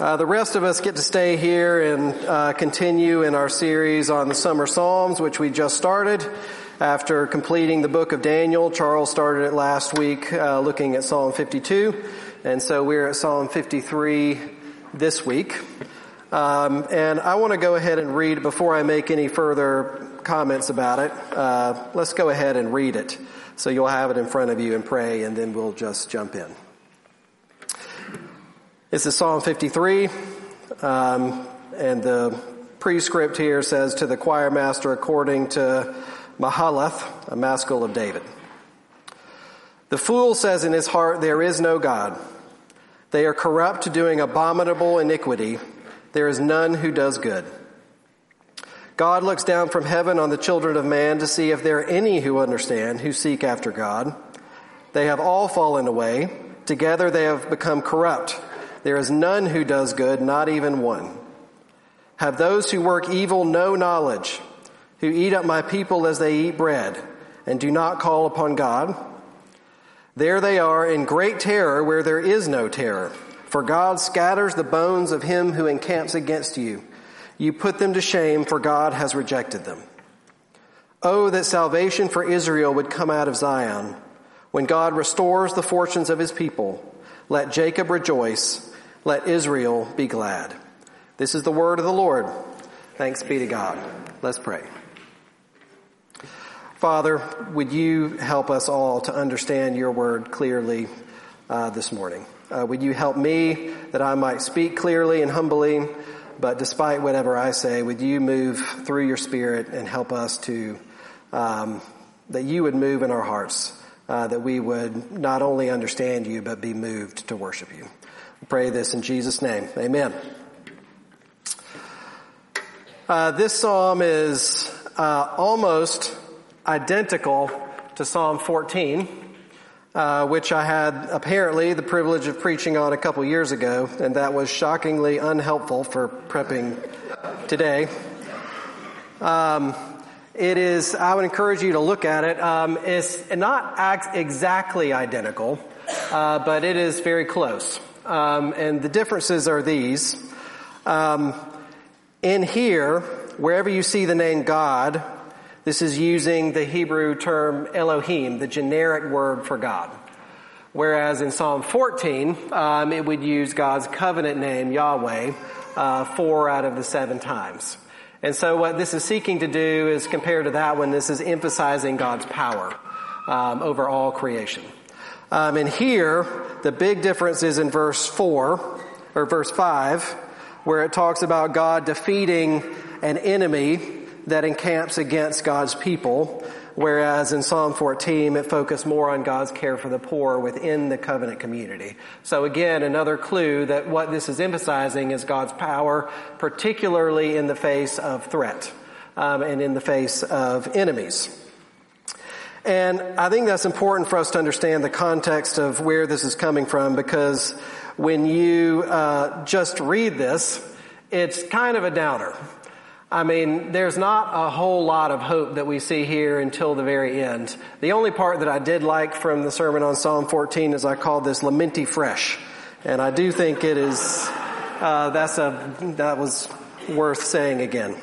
The rest of us get to stay here and continue in our series on the Summer Psalms, which we just started after completing the book of Daniel. Charles started it last week looking at Psalm 52, and so we're at Psalm 53 this week. And I want to go ahead and read, before I make any further comments about it, let's go ahead and read it. So you'll have it in front of you and pray, and then we'll just jump in. This is Psalm 53, and the prescript here says, to the choir master according to Mahalath, a maskil of David. The fool says in his heart, there is no God. They are corrupt, doing abominable iniquity. There is none who does good. God looks down from heaven on the children of man to see if there are any who understand, who seek after God. They have all fallen away. Together they have become corrupt. There is none who does good, not even one. Have those who work evil no knowledge, who eat up my people as they eat bread, and do not call upon God? There they are in great terror where there is no terror. For God scatters the bones of him who encamps against you. You put them to shame, for God has rejected them. Oh, that salvation for Israel would come out of Zion. When God restores the fortunes of his people, let Jacob rejoice. Let Israel be glad. This is the word of the Lord. Thanks be to God. Let's pray. Father, would you help us all to understand your word clearly this morning? Would you help me that I might speak clearly and humbly, but despite whatever I say, would you move through your Spirit and help us to, that you would move in our hearts, that we would not only understand you, but be moved to worship you. We pray this in Jesus' name. Amen. This psalm is almost identical to Psalm 14, which I had apparently the privilege of preaching on a couple years ago, and that was shockingly unhelpful for prepping today. It is, I would encourage you to look at it. It's not exactly identical, but it is very close. And the differences are these. In here, wherever you see the name God, this is using the Hebrew term Elohim, the generic word for God. Whereas in Psalm 14, it would use God's covenant name, Yahweh, 4 out of the 7 times. And so what this is seeking to do is, compared to that one, this is emphasizing God's power over all creation. And here, the big difference is in verse 5, where it talks about God defeating an enemy that encamps against God's people, whereas in Psalm 14, it focused more on God's care for the poor within the covenant community. So again, another clue that what this is emphasizing is God's power, particularly in the face of threat, and in the face of enemies. And I think that's important for us to understand the context of where this is coming from, because when you just read this, it's kind of a downer. I mean, there's not a whole lot of hope that we see here until the very end. The only part that I did like from the sermon on Psalm 14 is I called this Lamenti Fresh. And I do think it is, that was worth saying again.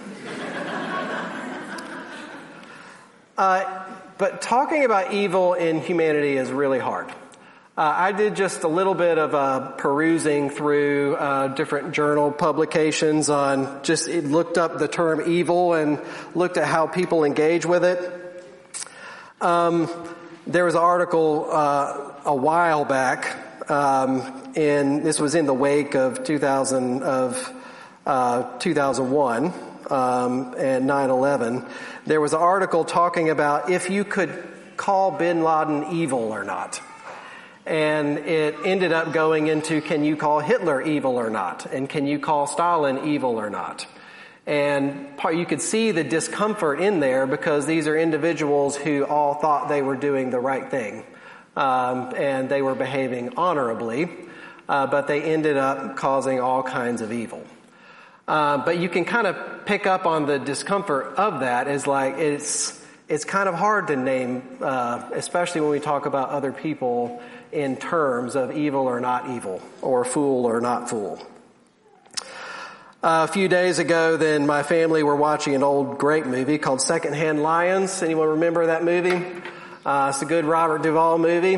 But talking about evil in humanity is really hard. I did just a little bit of perusing through different journal publications on it looked up the term evil and looked at how people engage with it. There was an article a while back, and this was in the wake of 2001 and 9/11. There was an article talking about if you could call bin Laden evil or not. And it ended up going into, can you call Hitler evil or not? And can you call Stalin evil or not? And you could see the discomfort in there, because these are individuals who all thought they were doing the right thing. And they were behaving honorably, but they ended up causing all kinds of evil. But you can kind of pick up on the discomfort of that. Is like, it's kind of hard to name, especially when we talk about other people in terms of evil or not evil, or fool or not fool. A few days ago, then, my family were watching an old great movie called Secondhand Lions. Anyone remember that movie? It's a good Robert Duvall movie.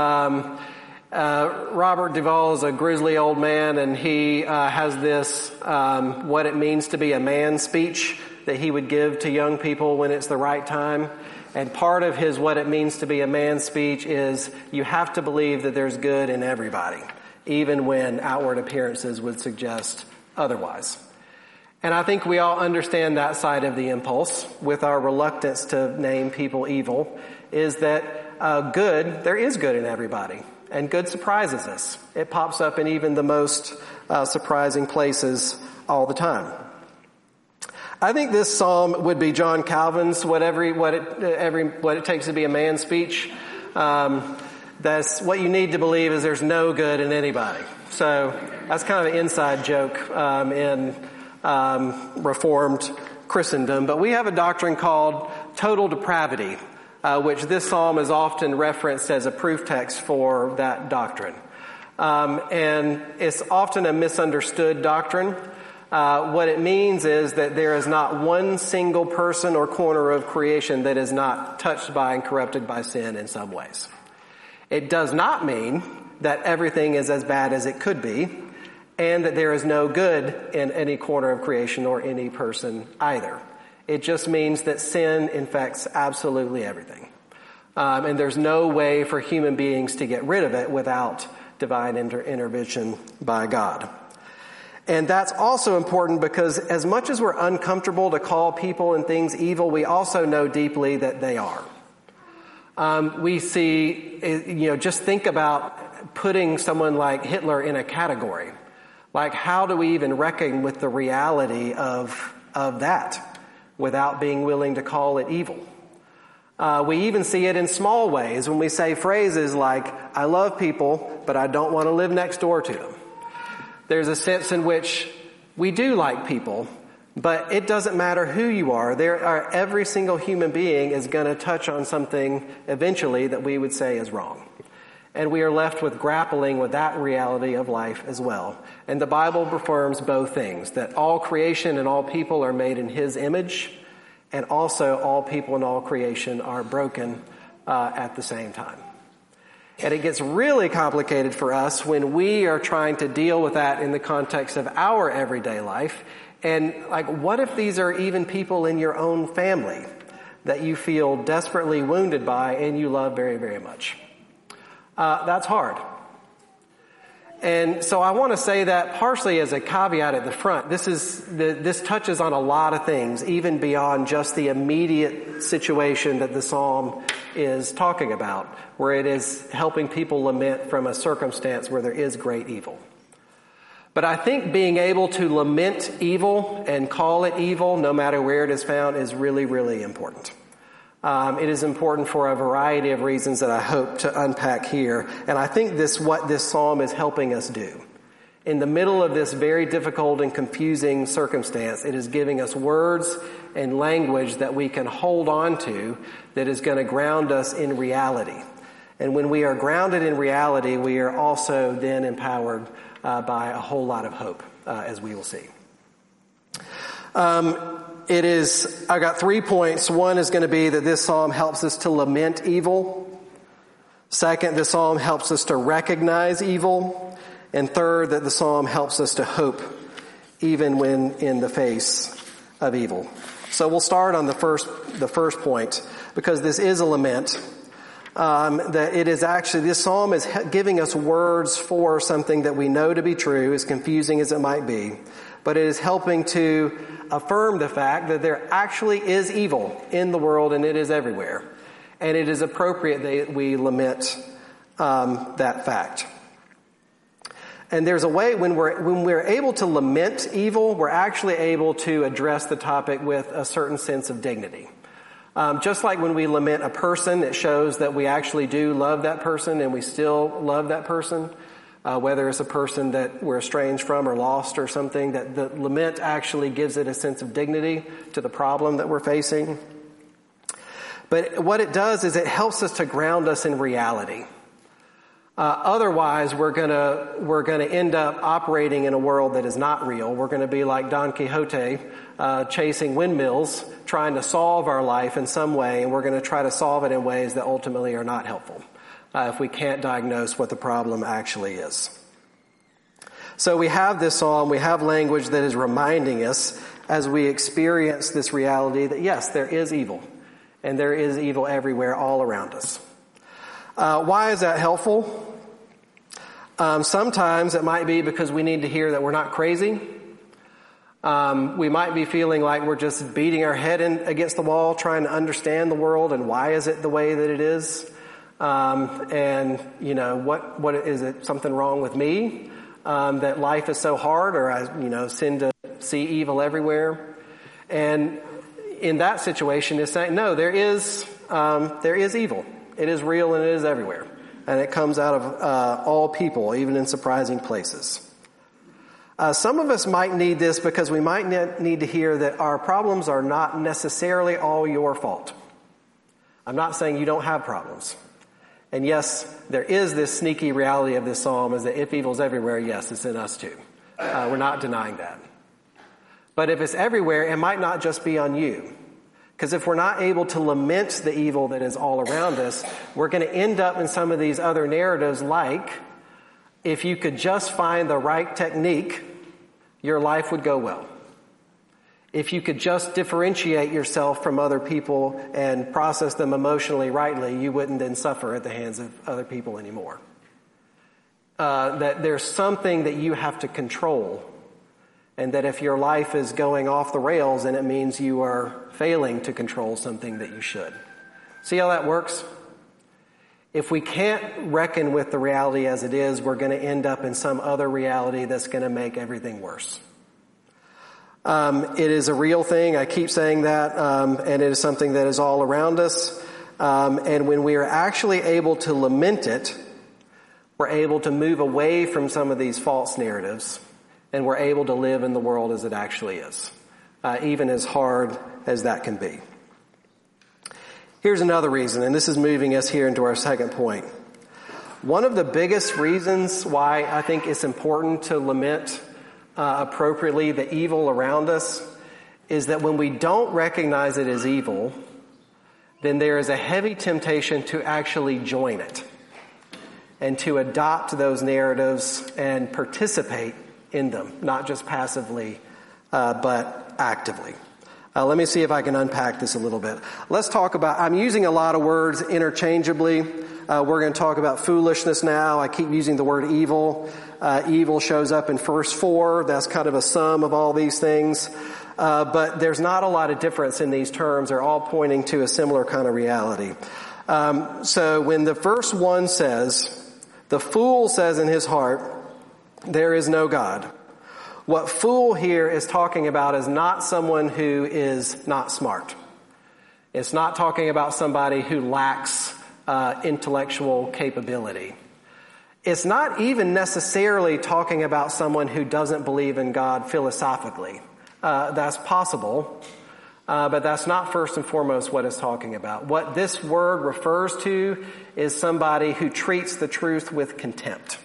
Robert Duvall is a grizzly old man, and he has this what it means to be a man speech that he would give to young people when it's the right time. And part of his what it means to be a man speech is you have to believe that there's good in everybody, even when outward appearances would suggest otherwise. And I think we all understand that side of the impulse with our reluctance to name people evil, is that there is good in everybody. And good surprises us. It pops up in even the most surprising places all the time. I think this psalm would be John Calvin's what it takes to be a man speech. That's what you need to believe is there's no good in anybody. So that's kind of an inside joke in Reformed Christendom. But we have a doctrine called total depravity, which this psalm is often referenced as a proof text for that doctrine. And it's often a misunderstood doctrine. What it means is that there is not one single person or corner of creation that is not touched by and corrupted by sin in some ways. It does not mean that everything is as bad as it could be, and that there is no good in any corner of creation or any person either. It just means that sin infects absolutely everything. And there's no way for human beings to get rid of it without divine intervention by God. And that's also important because as much as we're uncomfortable to call people and things evil, we also know deeply that they are. We see, just think about putting someone like Hitler in a category. Like, how do we even reckon with the reality of that without being willing to call it evil? We even see it in small ways when we say phrases like, I love people, but I don't want to live next door to them. There's a sense in which we do like people, but it doesn't matter who you are. Every single human being is going to touch on something eventually that we would say is wrong. And we are left with grappling with that reality of life as well. And the Bible affirms both things, that all creation and all people are made in His image, and also all people and all creation are broken at the same time. And it gets really complicated for us when we are trying to deal with that in the context of our everyday life. And what if these are even people in your own family that you feel desperately wounded by and you love very, very much? That's hard. And so I want to say that partially as a caveat at the front. This touches on a lot of things, even beyond just the immediate situation that the psalm is talking about, where it is helping people lament from a circumstance where there is great evil. But I think being able to lament evil and call it evil, no matter where it is found, is really, really important. It is important for a variety of reasons that I hope to unpack here. And I think what this psalm is helping us do. In the middle of this very difficult and confusing circumstance, it is giving us words and language that we can hold on to that is going to ground us in reality. And when we are grounded in reality, we are also then empowered by a whole lot of hope, as we will see. I got 3 points. One is going to be that this psalm helps us to lament evil. Second, the psalm helps us to recognize evil. And third, that the psalm helps us to hope even when in the face of evil. So we'll start on the first point, because this is a lament. That it is actually, this psalm is giving us words for something that we know to be true, as confusing as it might be. But it is helping to affirm the fact that there actually is evil in the world and it is everywhere. And it is appropriate that we lament that fact. And there's a way when we're able to lament evil, we're actually able to address the topic with a certain sense of dignity. Just like when we lament a person, it shows that we actually do love that person and we still love that person. Whether it's a person that we're estranged from or lost or something, that the lament actually gives it a sense of dignity to the problem that we're facing. But what it does is it helps us to ground us in reality. Otherwise, we're gonna end up operating in a world that is not real. We're gonna be like Don Quixote, chasing windmills, trying to solve our life in some way, and we're gonna try to solve it in ways that ultimately are not helpful, if we can't diagnose what the problem actually is. So we have this psalm, we have language that is reminding us as we experience this reality that yes, there is evil, and there is evil everywhere all around us. Why is that helpful? Sometimes it might be because we need to hear that we're not crazy. We might be feeling like we're just beating our head against the wall, trying to understand the world and why is it the way that it is. And what is it? Something wrong with me? That life is so hard, or I, tend to see evil everywhere. And in that situation, is saying no, there is evil. It is real and it is everywhere. And it comes out of all people, even in surprising places. Some of us might need this because we might need to hear that our problems are not necessarily all your fault. I'm not saying you don't have problems. And yes, there is this sneaky reality of this psalm is that if evil's everywhere, yes, it's in us too. We're not denying that. But if it's everywhere, it might not just be on you. Because if we're not able to lament the evil that is all around us, we're going to end up in some of these other narratives like, if you could just find the right technique, your life would go well. If you could just differentiate yourself from other people and process them emotionally rightly, you wouldn't then suffer at the hands of other people anymore. That there's something that you have to control. And that if your life is going off the rails, then it means you are failing to control something that you should. See how that works? If we can't reckon with the reality as it is, we're going to end up in some other reality that's going to make everything worse. It is a real thing. I keep saying that, and it is something that is all around us. And when we are actually able to lament it, we're able to move away from some of these false narratives. And we're able to live in the world as it actually is, even as hard as that can be. Here's another reason, and this is moving us here into our second point. One of the biggest reasons why I think it's important to lament appropriately the evil around us is that when we don't recognize it as evil, then there is a heavy temptation to actually join it and to adopt those narratives and participate in them, not just passively, but actively. Let me see if I can unpack this a little bit. Let's talk about, I'm using a lot of words interchangeably. We're going to talk about foolishness now. I keep using the word evil. Evil shows up in verse 4. That's kind of a sum of all these things. But there's not a lot of difference in these terms. They're all pointing to a similar kind of reality. So when the verse 1 says, the fool says in his heart, there is no God. What fool here is talking about is not someone who is not smart. It's not talking about somebody who lacks intellectual capability. It's not even necessarily talking about someone who doesn't believe in God philosophically. That's possible, but that's not first and foremost what it's talking about. What this word refers to is somebody who treats the truth with contempt.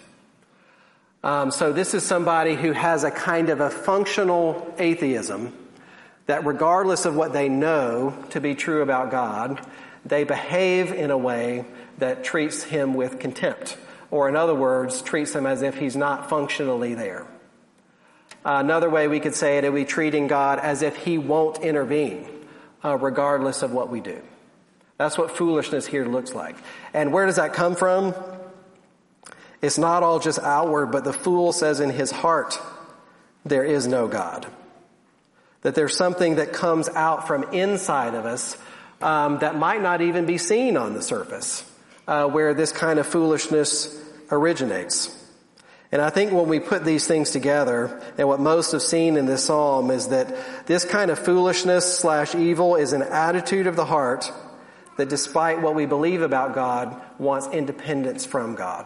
So this is somebody who has a kind of a functional atheism that regardless of what they know to be true about God, they behave in a way that treats him with contempt. Or in other words, treats him as if he's not functionally there. Another way we could say it would be treating God as if he won't intervene, regardless of what we do. That's what foolishness here looks like. And where does that come from? It's not all just outward, but the fool says in his heart, there is no God. That there's something that comes out from inside of us that might not even be seen on the surface, where this kind of foolishness originates. And I think when we put these things together, and what most have seen in this psalm is that this kind of foolishness / evil is an attitude of the heart that despite what we believe about God, wants independence from God.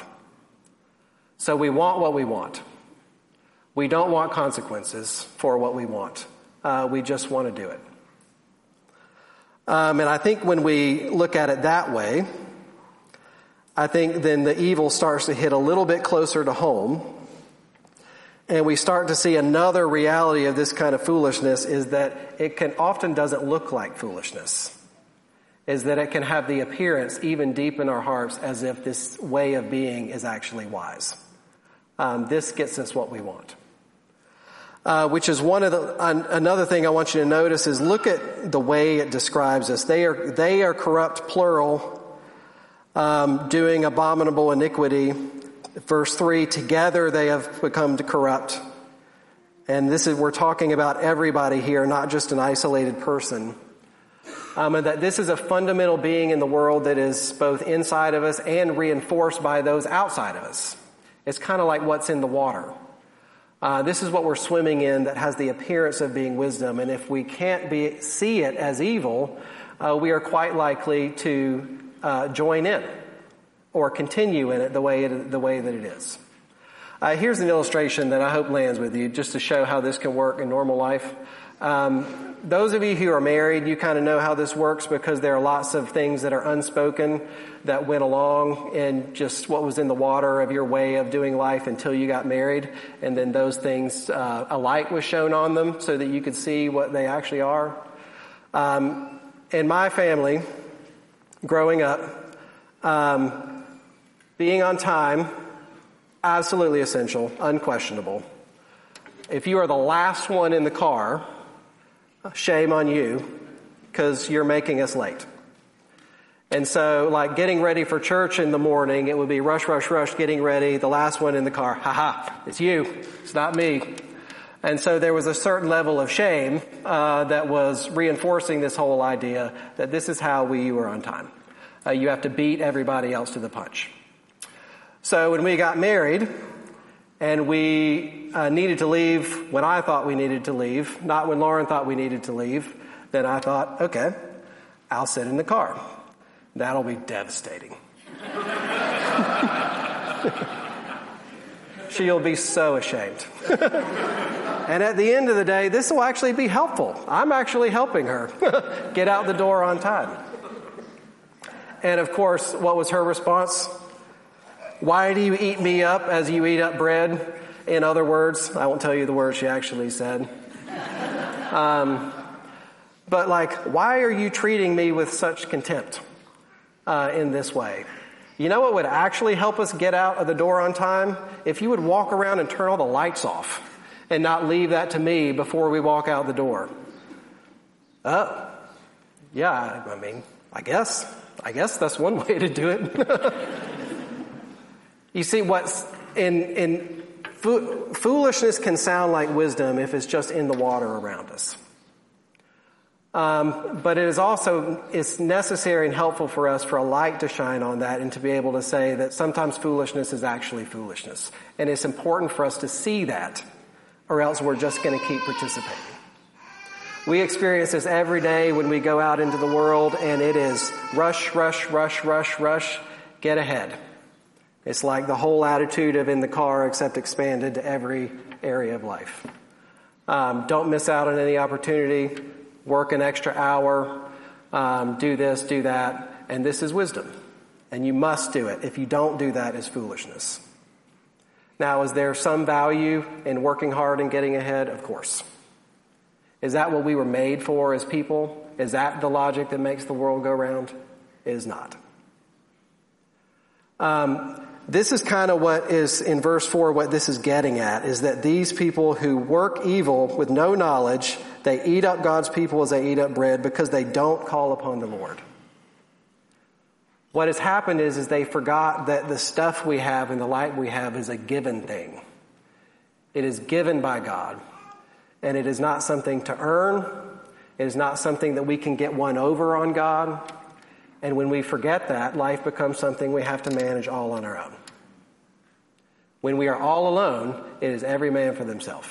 So we want what we want. We don't want consequences for what we want. We just want to do it. And I think when we look at it that way, I think then the evil starts to hit a little bit closer to home. And we start to see another reality of this kind of foolishness is that it often doesn't look like foolishness. Is that it can have the appearance, even deep in our hearts, as if this way of being is actually wise. This gets us what we want. Which is another thing I want you to notice is look at the way it describes us. They are corrupt, plural, doing abominable iniquity. Verse 3, together they have become corrupt. And we're talking about everybody here, not just an isolated person. And that this is a fundamental being in the world that is both inside of us and reinforced by those outside of us. It's kind of like what's in the water. This is what we're swimming in that has the appearance of being wisdom. And if we can't see it as evil, we are quite likely to join in or continue in it the way that it is. Here's an illustration that I hope lands with you just to show how this can work in normal life. Those of you who are married, you kind of know how this works because there are lots of things that are unspoken that went along in just what was in the water of your way of doing life until you got married. And then those things, a light was shown on them so that you could see what they actually are. In my family, growing up, being on time, absolutely essential, unquestionable. If you are the last one in the car, shame on you, because you're making us late. And so, like getting ready for church in the morning, it would be rush, rush, rush, getting ready, the last one in the car. It's you. It's not me. And so there was a certain level of shame that was reinforcing this whole idea that this is how you are on time. You have to beat everybody else to the punch. So when we got married, and we needed to leave when I thought we needed to leave, not when Lauren thought we needed to leave, then I thought, okay, I'll sit in the car. That'll be devastating. She'll be so ashamed. And at the end of the day, this will actually be helpful. I'm actually helping her get out the door on time. And of course, what was her response? Why do you eat me up as you eat up bread? In other words, I won't tell you the words she actually said. But why are you treating me with such contempt in this way? You know what would actually help us get out of the door on time? If you would walk around and turn all the lights off and not leave that to me before we walk out the door. Oh, yeah, I guess that's one way to do it. You see, what's foolishness can sound like wisdom if it's just in the water around us. But it's necessary and helpful for us for a light to shine on that and to be able to say that sometimes foolishness is actually foolishness. And it's important for us to see that, or else we're just going to keep participating. We experience this every day when we go out into the world, and it is rush, rush, rush, rush, rush, get ahead. It's like the whole attitude of in the car except expanded to every area of life. Don't miss out on any opportunity. Work an extra hour. Do this, do that. And this is wisdom. And you must do it. If you don't do that, it's foolishness. Now, is there some value in working hard and getting ahead? Of course. Is that what we were made for as people? Is that the logic that makes the world go round? It is not. This is kind of what is in verse 4, what this is getting at, is that these people who work evil with no knowledge, they eat up God's people as they eat up bread because they don't call upon the Lord. What has happened is they forgot that the stuff we have and the light we have is a given thing. It is given by God. And it is not something to earn. It is not something that we can get one over on God. And when we forget that, life becomes something we have to manage all on our own. When we are all alone, it is every man for themselves.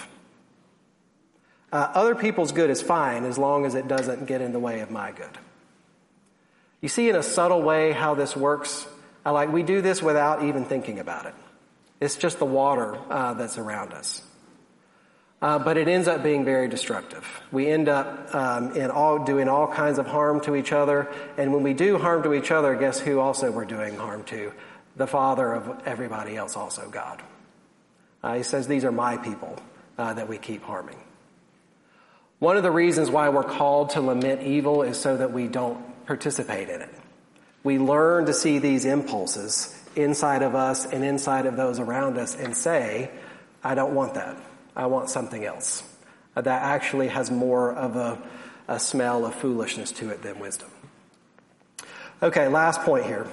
Other people's good is fine as long as it doesn't get in the way of my good. You see in a subtle way how this works? We do this without even thinking about it. It's just the water that's around us. But it ends up being very destructive. We end up doing all kinds of harm to each other. And when we do harm to each other, guess who also we're doing harm to? the father of everybody else also God. He says, these are my people that we keep harming. One of the reasons why we're called to lament evil is so that we don't participate in it. We learn to see these impulses inside of us and inside of those around us and say, I don't want that. I want something else. That actually has more of a smell of foolishness to it than wisdom. Okay, last point here.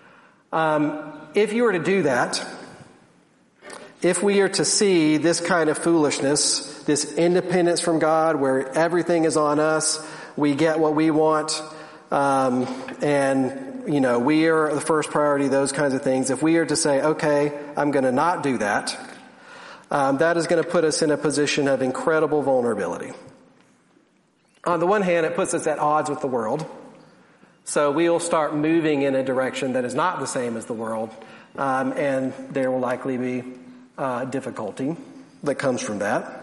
If you were to do that, if we are to see this kind of foolishness, this independence from God where everything is on us, we get what we want, and we are the first priority, those kinds of things. If we are to say, okay, I'm going to not do that, that is going to put us in a position of incredible vulnerability. On the one hand, it puts us at odds with the world. So we'll start moving in a direction that is not the same as the world, and there will likely be difficulty that comes from that.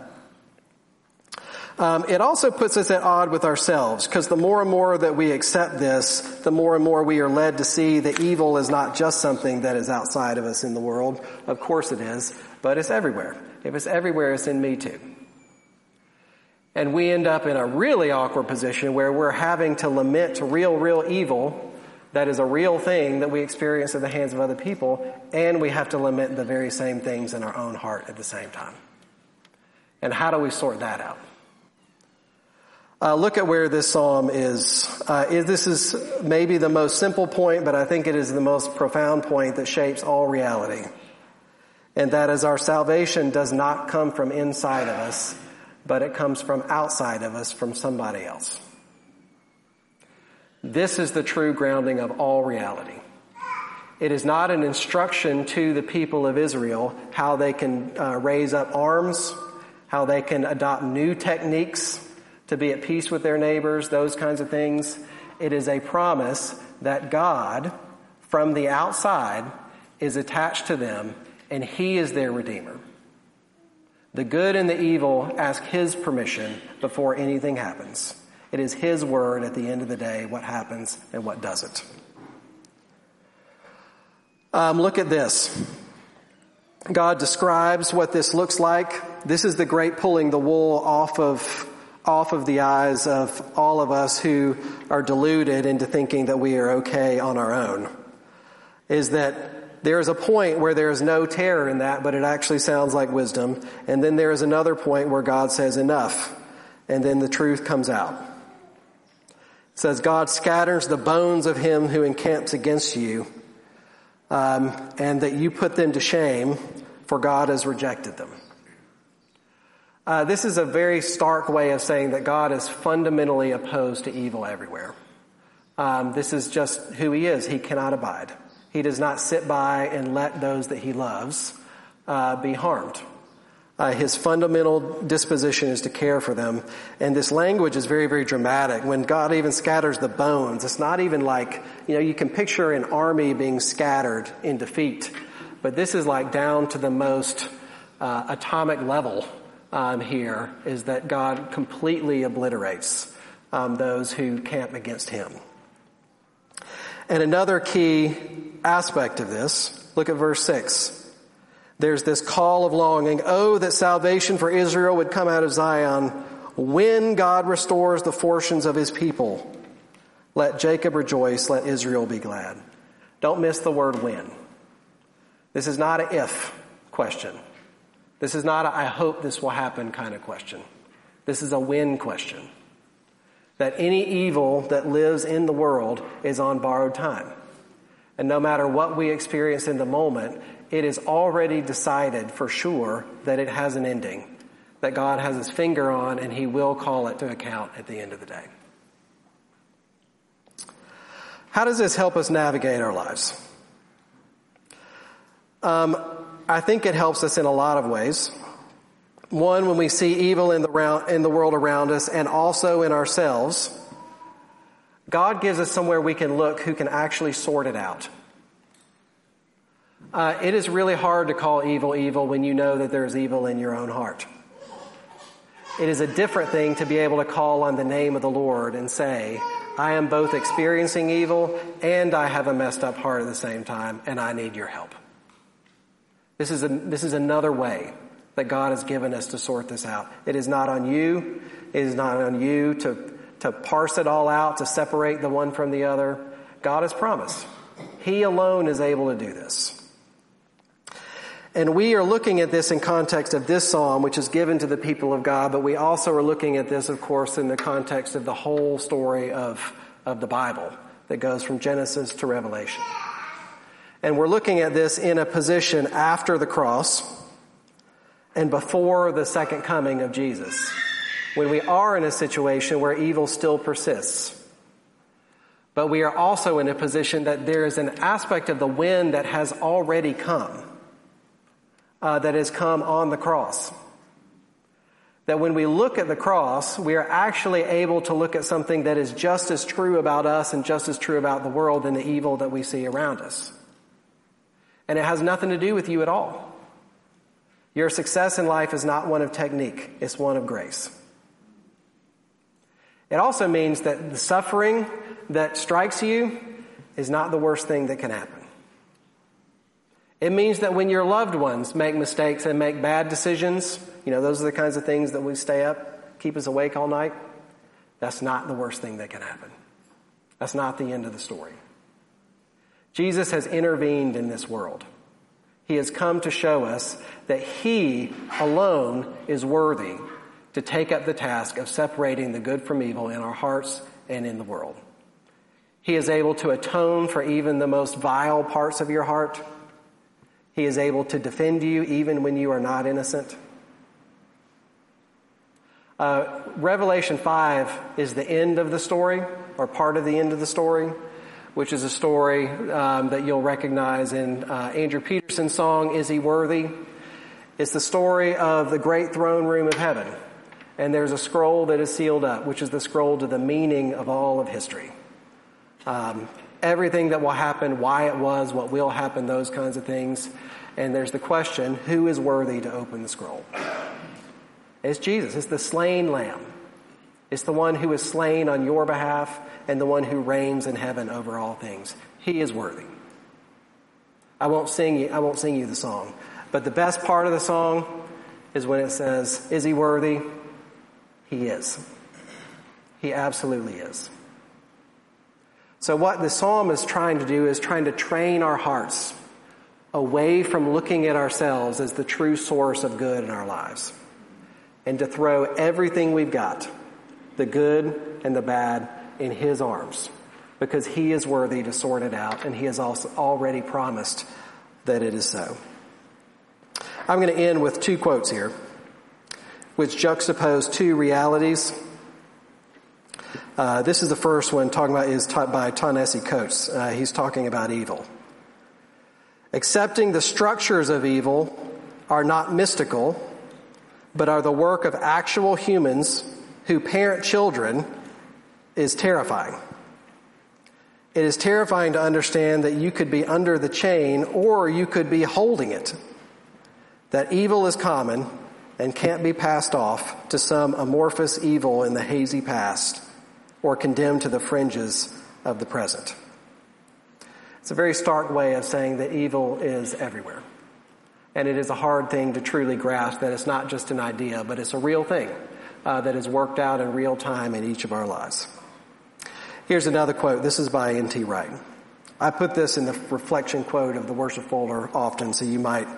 It also puts us at odds with ourselves, because the more and more that we accept this, the more and more we are led to see that evil is not just something that is outside of us in the world. Of course it is, but it's everywhere. If it's everywhere, it's in me too. And we end up in a really awkward position where we're having to lament real evil that is a real thing that we experience at the hands of other people, and we have to lament the very same things in our own heart at the same time. And how do we sort that out? Look at where this psalm is. This is maybe the most simple point, but I think it is the most profound point that shapes all reality. And that is, our salvation does not come from inside of us, but it comes from outside of us, from somebody else. This is the true grounding of all reality. It is not an instruction to the people of Israel how they can raise up arms, how they can adopt new techniques to be at peace with their neighbors, those kinds of things. It is a promise that God, from the outside, is attached to them, and He is their Redeemer. The good and the evil ask His permission before anything happens. It is His word at the end of the day what happens and what doesn't. Look at this. God describes what this looks like. This is the great pulling the wool off of the eyes of all of us who are deluded into thinking that we are okay on our own. Is that there is a point where there is no terror in that, but it actually sounds like wisdom. And then there is another point where God says enough. And then the truth comes out. It says, God scatters the bones of him who encamps against you, and that you put them to shame, for God has rejected them. This is a very stark way of saying that God is fundamentally opposed to evil everywhere. This is just who He is. He cannot abide. He does not sit by and let those that He loves be harmed. His fundamental disposition is to care for them. And this language is very, very dramatic. When God even scatters the bones, it's not even like, you can picture an army being scattered in defeat. But this is like down to the most atomic level here, is that God completely obliterates those who camp against Him. And another key aspect of this, look at verse 6. There's this call of longing. Oh, that salvation for Israel would come out of Zion when God restores the fortunes of His people. Let Jacob rejoice, let Israel be glad. Don't miss the word when. This is not an if question. This is not a I hope this will happen kind of question. This is a when question. That any evil that lives in the world is on borrowed time. And no matter what we experience in the moment, it is already decided for sure that it has an ending, that God has His finger on, and He will call it to account at the end of the day. How does this help us navigate our lives? I think it helps us in a lot of ways. One, when we see evil in the world around us and also in ourselves, God gives us somewhere we can look who can actually sort it out. It is really hard to call evil evil when you know that there's evil in your own heart. It is a different thing to be able to call on the name of the Lord and say, I am both experiencing evil and I have a messed up heart at the same time, and I need your help. This is another way that God has given us to sort this out. It is not on you. It is not on you to parse it all out, to separate the one from the other. God has promised. He alone is able to do this. And we are looking at this in context of this psalm, which is given to the people of God, but we also are looking at this, of course, in the context of the whole story of the Bible that goes from Genesis to Revelation. And we're looking at this in a position after the cross and before the second coming of Jesus, when we are in a situation where evil still persists. But we are also in a position that there is an aspect of the wind that has already come, that has come on the cross. That when we look at the cross, we are actually able to look at something that is just as true about us and just as true about the world and the evil that we see around us. And it has nothing to do with you at all. Your success in life is not one of technique, it's one of grace. It also means that the suffering that strikes you is not the worst thing that can happen. It means that when your loved ones make mistakes and make bad decisions, those are the kinds of things that we stay up, keep us awake all night. That's not the worst thing that can happen. That's not the end of the story. Jesus has intervened in this world. He has come to show us that He alone is worthy to take up the task of separating the good from evil in our hearts and in the world. He is able to atone for even the most vile parts of your heart. He is able to defend you even when you are not innocent. Revelation 5 is the end of the story, or part of the end of the story, which is a story that you'll recognize in Andrew Peterson's song, Is He Worthy? It's the story of the great throne room of heaven. And there's a scroll that is sealed up, which is the scroll to the meaning of all of history. Everything that will happen, why it was, what will happen, those kinds of things. And there's the question, who is worthy to open the scroll? It's Jesus. It's the slain lamb. It's the one who is slain on your behalf and the one who reigns in heaven over all things. He is worthy. I won't sing you the song. But the best part of the song is when it says, is He worthy? He is. He absolutely is. So what the psalm is trying to do is trying to train our hearts away from looking at ourselves as the true source of good in our lives, and to throw everything we've got, the good and the bad, in His arms, because He is worthy to sort it out, and He has also already promised that it is so. I'm going to end with two quotes here, which juxtapose two realities. This is the first one is taught by Ta-Nehisi Coates. He's talking about evil. Accepting the structures of evil are not mystical, but are the work of actual humans who parent children is terrifying. It is terrifying to understand that you could be under the chain or you could be holding it. That evil is common and can't be passed off to some amorphous evil in the hazy past or condemned to the fringes of the present. It's a very stark way of saying that evil is everywhere. And it is a hard thing to truly grasp that it's not just an idea, but it's a real thing that is worked out in real time in each of our lives. Here's another quote. This is by N.T. Wright. I put this in the reflection quote of the worship folder often, so you might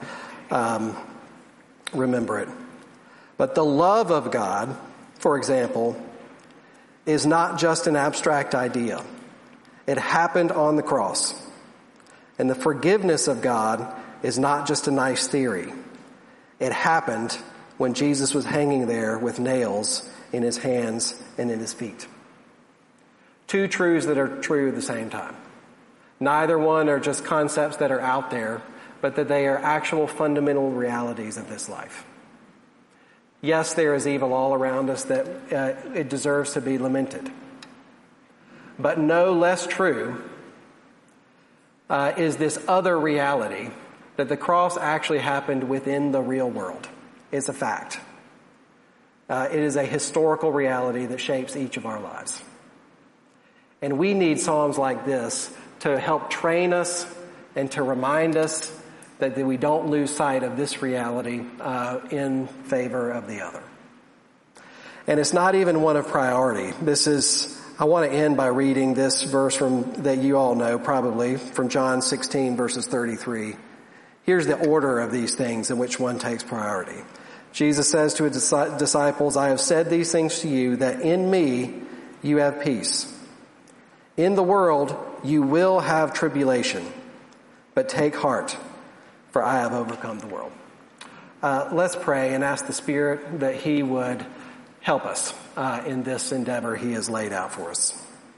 remember it. But the love of God, for example, is not just an abstract idea. It happened on the cross. And the forgiveness of God is not just a nice theory. It happened when Jesus was hanging there with nails in His hands and in His feet. Two truths that are true at the same time. Neither one are just concepts that are out there, but that they are actual fundamental realities of this life. Yes, there is evil all around us that it deserves to be lamented. But no less true is this other reality, that the cross actually happened within the real world. It's a fact. It is a historical reality that shapes each of our lives. And we need Psalms like this to help train us and to remind us that we don't lose sight of this reality in favor of the other. And it's not even one of priority. I want to end by reading this verse that you all know probably, from John 16 verses 33. Here's the order of these things in which one takes priority. Jesus says to his disciples, "I have said these things to you, that in me you have peace. In the world you will have tribulation, but take heart, for I have overcome the world." Let's pray and ask the Spirit that He would help us in this endeavor He has laid out for us.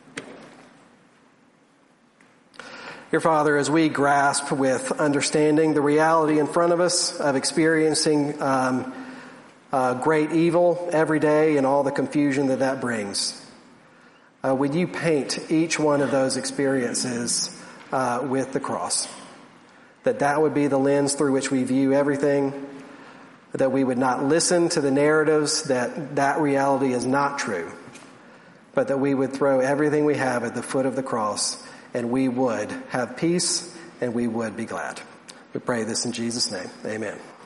Dear Father, as we grasp with understanding the reality in front of us of experiencing great evil every day and all the confusion that brings, would you paint each one of those experiences with the cross? That would be the lens through which we view everything, that we would not listen to the narratives that reality is not true, but that we would throw everything we have at the foot of the cross, and we would have peace and we would be glad. We pray this in Jesus' name. Amen.